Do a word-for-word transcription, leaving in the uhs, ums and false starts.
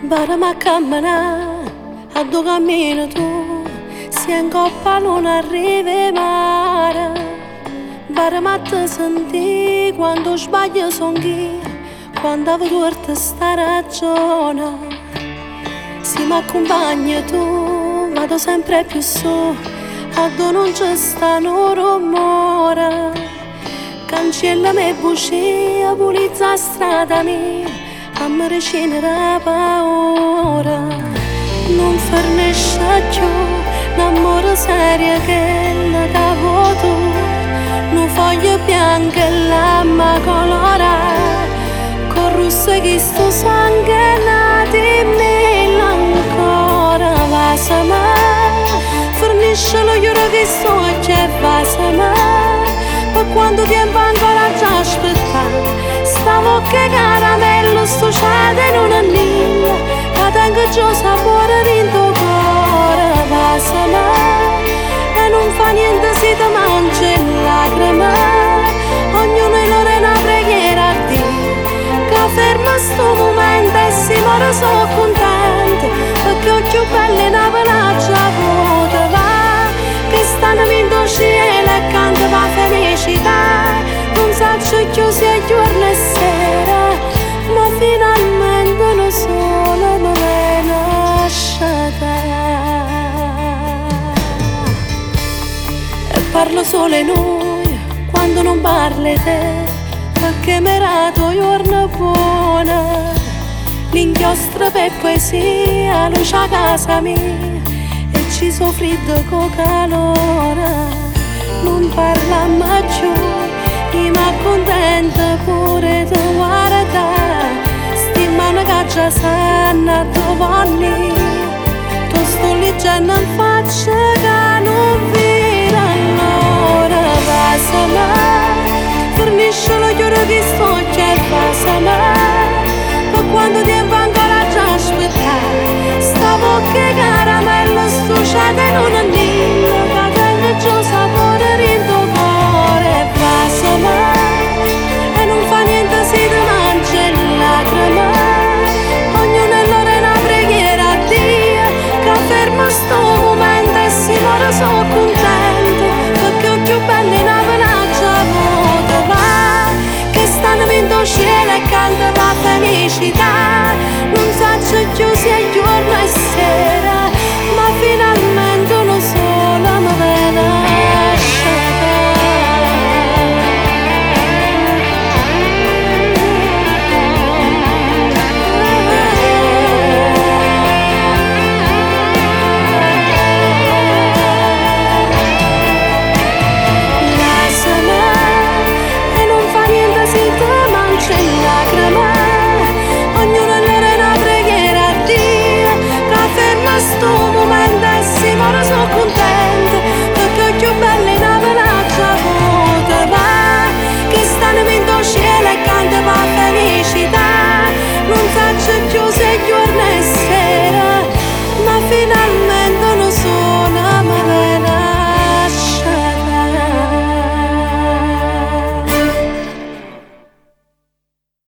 Bara ma cammina, a dove cammini tu, se in coppa non arrivi mare. Bara ma ti senti quando sbaglio son chi, quando avevo torto sta ragione. Se mi accompagni tu, vado sempre più su, a dove non c'è sta un rumore. Cancellami e buccia, pulizza la strada mia, a me recine la paura. Non fornisce più l'amore serio che la cavo tu. Non voglio bianca e l'amma colora, con rosso che sto sangue nati in me ancora. Vasa me, fornisce lo giuro che sto e c'è vasa me. Ma quando tempo ancora già aspettare, stavo che caramello sto cielo in una nilla, ma tengo già sapore in tuo cuore. Vasa me, e non fa niente se ti mangi lacrime, ognuno in ora una preghiera a Dio, che ferma sto momento e si muore sono contento, perché ho più belle una penaccia vuota va, che stanno in cielo e canta la felicità. Non so più se giorno e sera, ma finalmente non solo non è nascita. E parlo solo in noi quando non parli te, perché mi rato giorno buona. L'inchiostro per poesia, luce a casa mia, e ci soffrido con calore. Non parla mai più, ma contenta pure di guardare. Stimano che già sanno dove tu sto leggendo in faccia che non vedi allora. Vasa me, fornisce lo giuro che sto c'è vasa me. Ma quando tempo ancora già aspettare, stavo che caramello sto cielo in una nilla, che tengo già sapore in tuo cuore. Vasa me, e non fa niente se ti mangi lacrime, ognuno è l'ora una preghiera a Dio, che ferma sto momento e si muore sono contento, perché ho più belle una penaccia vuota va, che stanno in cielo e canta la felicità.